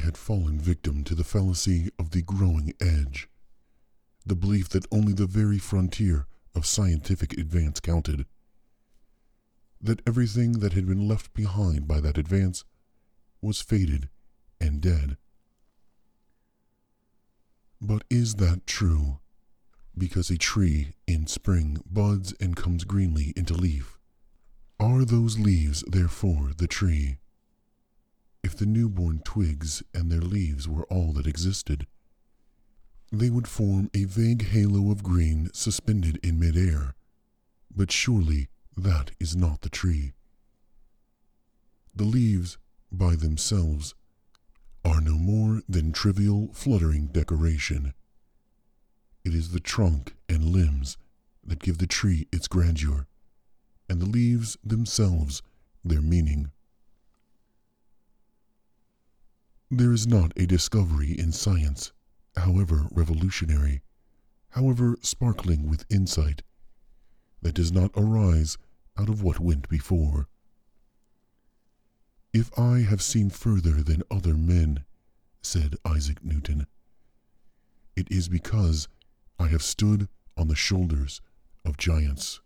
had fallen victim to the fallacy of the growing edge, the belief that only the very frontier of scientific advance counted, that everything that had been left behind by that advance was faded and dead. But is that true? Because a tree in spring buds and comes greenly into leaf, are those leaves therefore the tree? If the newborn twigs and their leaves were all that existed, they would form a vague halo of green suspended in midair, but surely that is not the tree. The leaves, by themselves, are no more than trivial fluttering decoration. It is the trunk and limbs that give the tree its grandeur, and the leaves themselves their meaning. There is not a discovery in science, however revolutionary, however sparkling with insight, that does not arise out of what went before. If I have seen further than other men, said Isaac Newton, it is because I have stood on the shoulders of giants.